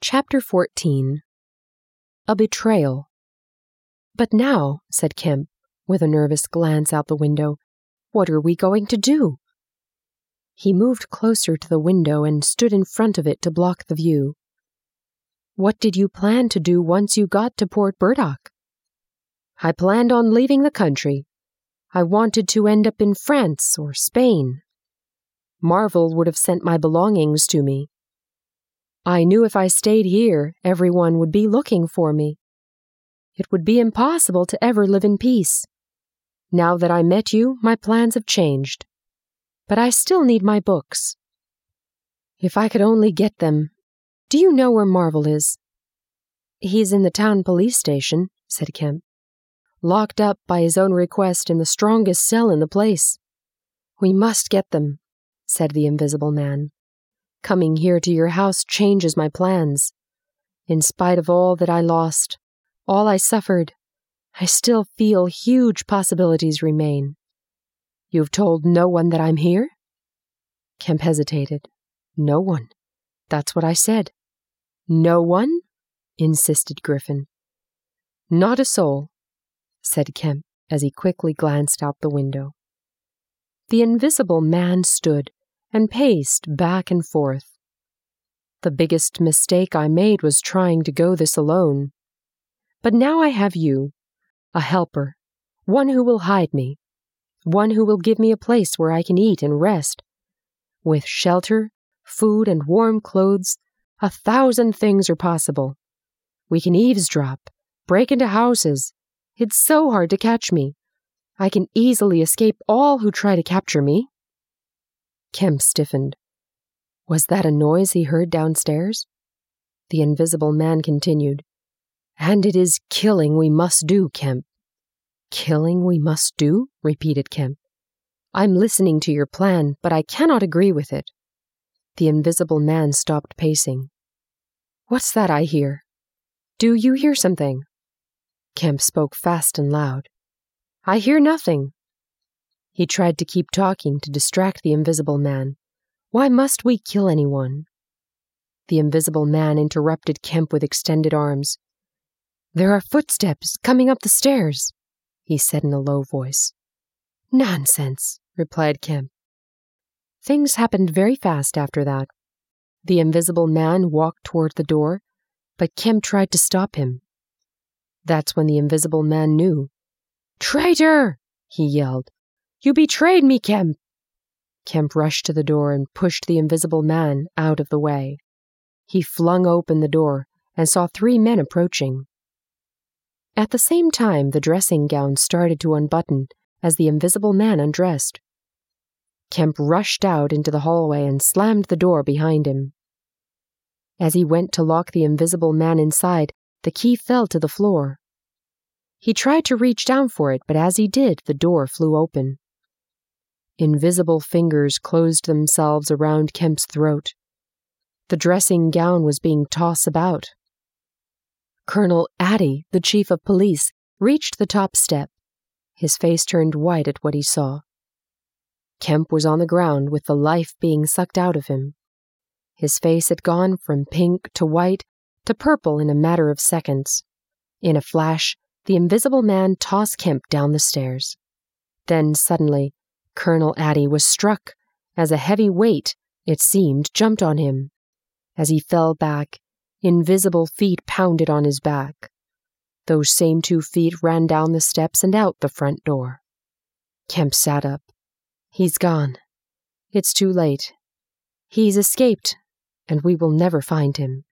Chapter 14. A Betrayal. "But now," said Kemp, with a nervous glance out the window, "what are we going to do?" He moved closer to the window and stood in front of it to block the view. "What did you plan to do once you got to Port Burdock?" "I planned on leaving the country. I wanted to end up in France or Spain. Marvel would have sent my belongings to me. I knew if I stayed here, everyone would be looking for me. It would be impossible to ever live in peace. Now that I met you, my plans have changed. But I still need my books. If I could only get them. Do you know where Marvel is?" "He's in the town police station," said Kemp. "Locked up by his own request in the strongest cell in the place." "We must get them," said the Invisible Man. "Coming here to your house changes my plans. In spite of all that I lost, all I suffered, I still feel huge possibilities remain. You've told no one that I'm here?" Kemp hesitated. "No one. That's what I said." "No one?" insisted Griffin. "Not a soul," said Kemp as he quickly glanced out the window. The Invisible Man stood and paced back and forth. "The biggest mistake I made was trying to go this alone. But now I have you, a helper, one who will hide me, one who will give me a place where I can eat and rest. With shelter, food, and warm clothes, 1,000 things are possible. We can eavesdrop, break into houses. It's so hard to catch me. I can easily escape all who try to capture me." Kemp stiffened. Was that a noise he heard downstairs? The Invisible Man continued. "And it is killing we must do, Kemp." "Killing we must do?" repeated Kemp. "I'm listening to your plan, but I cannot agree with it." The Invisible Man stopped pacing. "What's that I hear? Do you hear something?" Kemp spoke fast and loud. "I hear nothing." He tried to keep talking to distract the Invisible Man. "Why must we kill anyone?" The Invisible Man interrupted Kemp with extended arms. "There are footsteps coming up the stairs," he said in a low voice. "Nonsense," replied Kemp. Things happened very fast after that. The Invisible Man walked toward the door, but Kemp tried to stop him. That's when the Invisible Man knew. "Traitor!" he yelled. "You betrayed me, Kemp!" Kemp rushed to the door and pushed the Invisible Man out of the way. He flung open the door and saw 3 men approaching. At the same time, the dressing gown started to unbutton as the Invisible Man undressed. Kemp rushed out into the hallway and slammed the door behind him. As he went to lock the Invisible Man inside, the key fell to the floor. He tried to reach down for it, but as he did, the door flew open. Invisible fingers closed themselves around Kemp's throat. The dressing gown was being tossed about. Colonel Addy, the chief of police, reached the top step. His face turned white at what he saw. Kemp was on the ground with the life being sucked out of him. His face had gone from pink to white to purple in a matter of seconds. In a flash, the Invisible Man tossed Kemp down the stairs. Then suddenly, Colonel Addy was struck as a heavy weight, it seemed, jumped on him. As he fell back, invisible feet pounded on his back. Those same 2 feet ran down the steps and out the front door. Kemp sat up. He's gone. It's too late. He's escaped, and we will never find him.